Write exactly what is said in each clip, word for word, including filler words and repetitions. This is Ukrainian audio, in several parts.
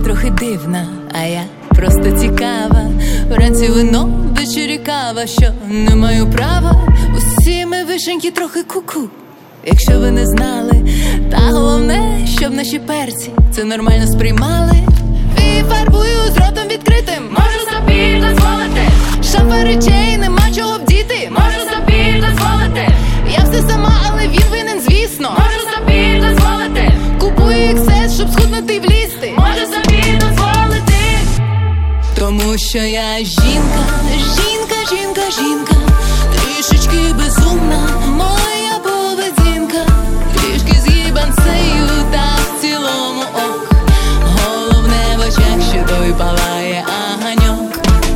трохи дивна, а я просто цікава. Вранці вино, ввечері кава, що не маю права. Усі ми вишеньки трохи ку-ку, якщо ви не знали. Та головне, щоб наші перці це нормально сприймали. І фарбую з ротом відкритим, можу собі дозволити. Шафа речей, нема чого вдіти, можу собі дозволити. Я все сама, але він винен, звісно, можу собі дозволити. Купую ікс ес, щоб схуднути й влізти, можу собі дозволити. Тому що я жінка, жінка, жінка, жінка. Трішечки безумна моя поведінка. Трішки з'їбанцею, та в цілому ок. Головне в очах, що той палає аганьок.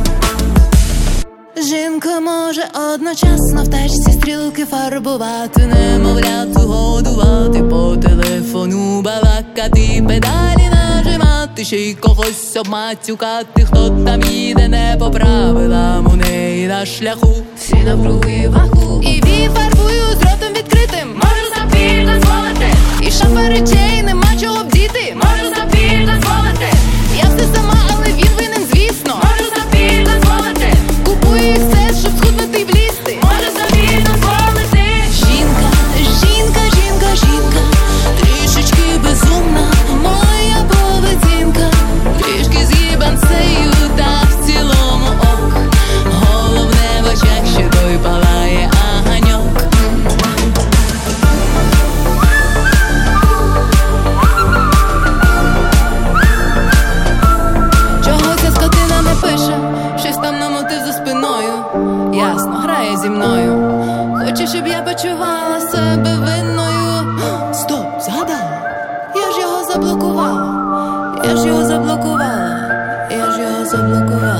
Жінка може одночасно в тачці стрілки фарбувати, немовляту годувати, по телефону балакати, педалі нажимати, ще й когось обматюкати. Хто там їде не по правилам, у неї на шляху всі навкруги ваху. І ві фарбую з ротом відкритим, можу собі дозволити. І шафа речей, нема чого вдіти, можу собі дозволити. Я все сама, але він винен, звісно, можу собі дозволити. Купую ікс ес, щоб схуднути й влізти, можу собі дозволити. Жінка, жінка, жінка, жінка. Трішечки безумна моя поведінка. Трішки з'їбанцею, та в цілому ок. Головне в очах, що той палає аганьок. Чого ця скотина не пише? Щось там на мотив за спиною. Ясно, грає зі мною. Хоче, щоб я почувала себе винною. Стоп, згадала. Я ж його заблокувала. Я ж його заблокувала. Я ж його заблокувала.